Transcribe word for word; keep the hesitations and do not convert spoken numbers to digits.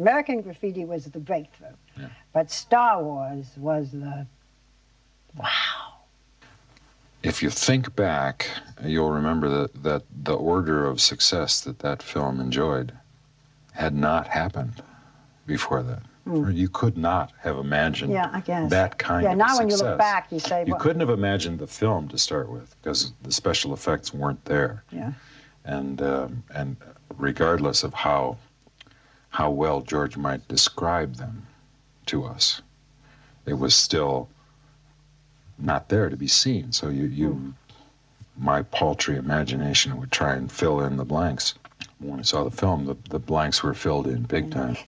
American Graffiti was the breakthrough. Yeah. But Star Wars was the, wow. If you think back, you'll remember that, that the order of success that that film enjoyed had not happened before that. Mm. You could not have imagined yeah, I guess. that kind yeah, of now success. When you look back, you say... You well, couldn't have imagined the film to start with, because the special effects weren't there. Yeah. And, um, and regardless of how, how well George might describe them to us, it was still not there to be seen. So you, you mm. my paltry imagination would try and fill in the blanks. When I saw the film, the, the blanks were filled in big time.